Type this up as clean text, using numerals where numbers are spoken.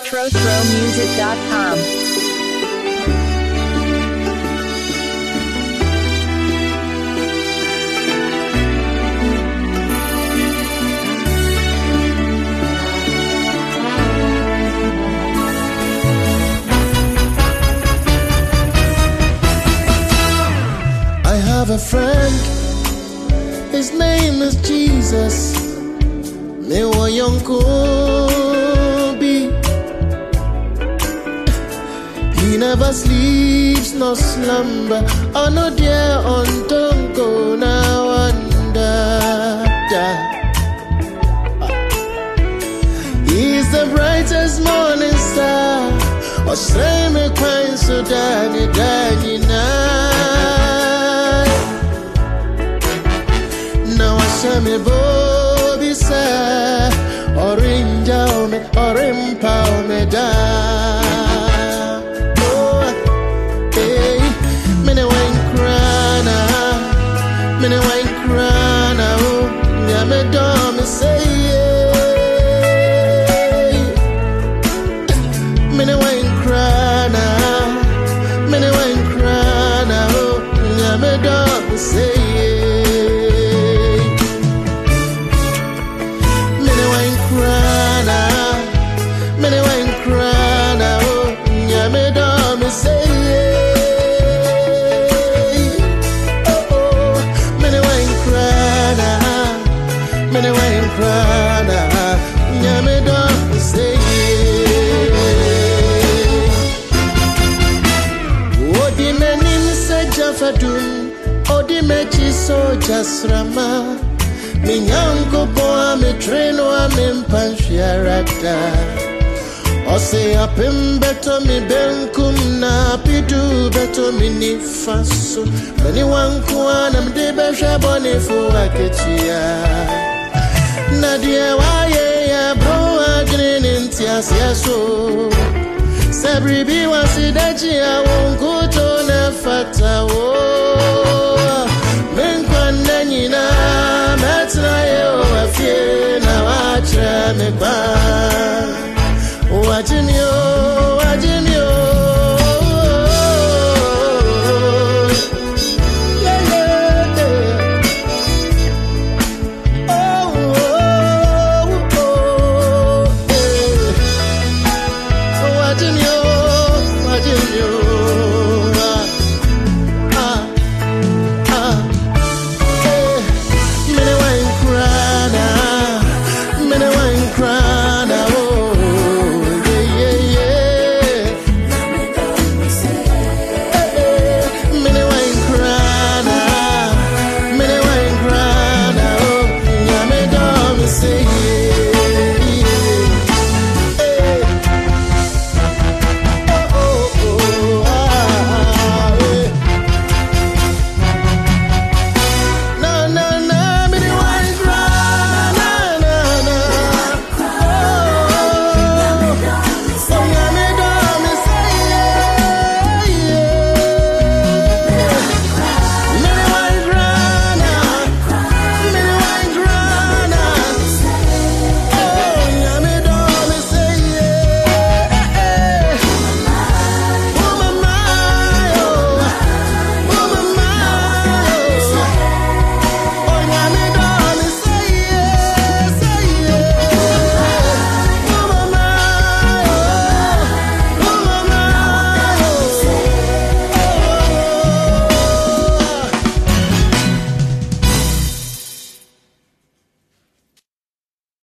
TroTroMusic.com. I have a friend, his name is Jesus. Me wa yonkobi. He never sleeps nor slumber. Oh no dear, on tongo na wonder. He's the brightest morning star. Oh say me quite so daddy na. Now I say me Bobby say, orange me, orange power me da. Oh, hey, me ne wine crana, me ne wine crana. Oh, yeah me do me say yeah. Me ne wine crana, me ne wine crana. Oh, yeah me do me say yeah. Odi mechi soja srama minyango boa me train wa me mpanchiarata ose apem beto mi benkum na pidu beto mi nifaso mani wanku ana mde besha bonifu aketia na die waye ya bro agree ntiasia so sabribi wasidaji ya wonkuto na fatawo menkwana nyina metra yo afie na wachra me kwa wajinyo